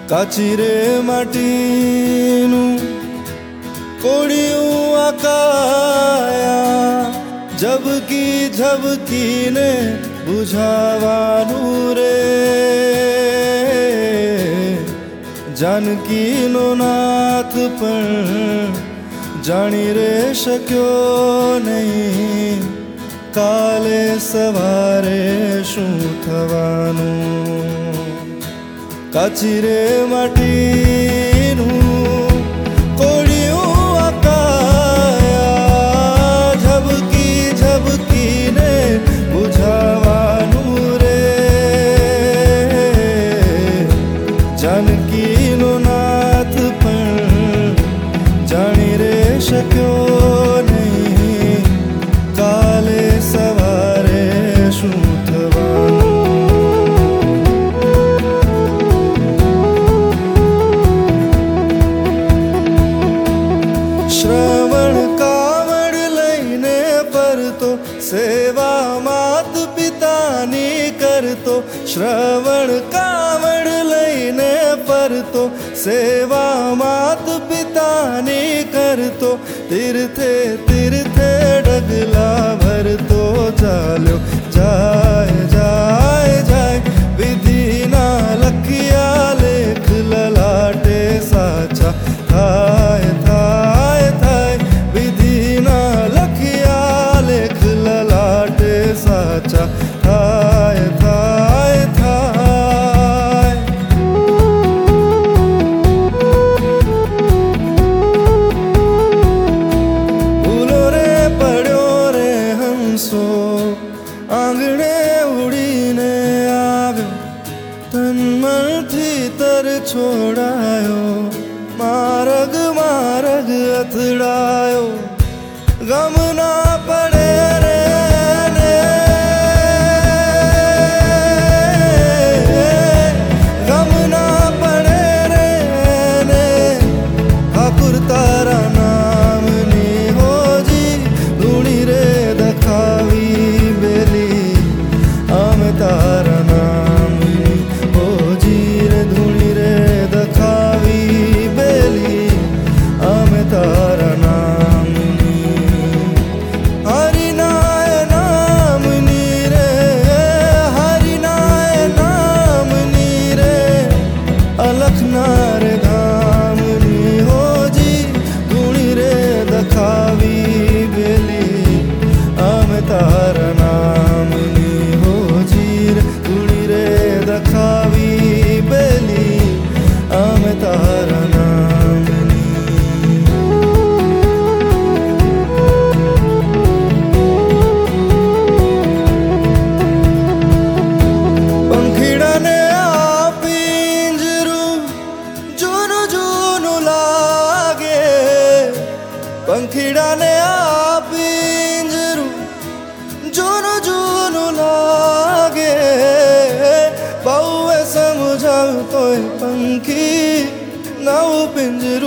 કાચી રે માટીનું કોડિયું આકાયા ઝબકી ઝબકીને બુઝાવાનું રે જાનકીનો નાથ પણ જાણી રે શક્યો નહીં કાલે સવારે શું થવાનું કાચી રે માટીનું કોડિયું આકાયા ઝબકી ઝબકીને બુઝાવાનું રે જાનકીનો નાથ પણ જાણી રે શક્યો નહીં કાલે સવારે શું થવાનું શ્રવણ કાવડ લઈને ફરતો સેવા માત પિતાની કરતો શ્રવણ કાવડ લઈને ફરતો સેવા માત પિતાની કરતો તીર્થે તીર્થે ડગલા ભરતો ચાલ્યો જાય જાય જાય વિધિના લખિયા લેખ લલાટે સાચા થાય થાય થાય વિધિના લખિયા લેખ લલાટે સાચા થાય થાય થાય ભૂલો રે પડ્યો રે હંસો આંગણે ઉડીને આવ્યો તન મનથી તર છોડાયો માર્ગ માર્ગ અથડાયો ગમ ના પડે રે ને ગમ ના પડે રે ને ઠાકુર તારા નામની હોજી ધૂણી રે દખાવી બેલી અમે તારા નામની હોજી રે ધૂણી રે દખાવી બેલી અમે તારા નામની હરિનાય નામની રે હરિનાય નામની રે અલખના રે ધામની હોજી ધૂણી રે દખાવી બેલી અમે તારા નામની હોજી રે ધૂણી રે દખાવી બેલી અમે તારા નામની પંખીડાને આ પિંજરું જૂનું જૂનું લાગે પંખીડાને આ પિંજરું જૂનું જૂનું લાગે બહુએ સમજાવતોય પંખી નવું પિંજરું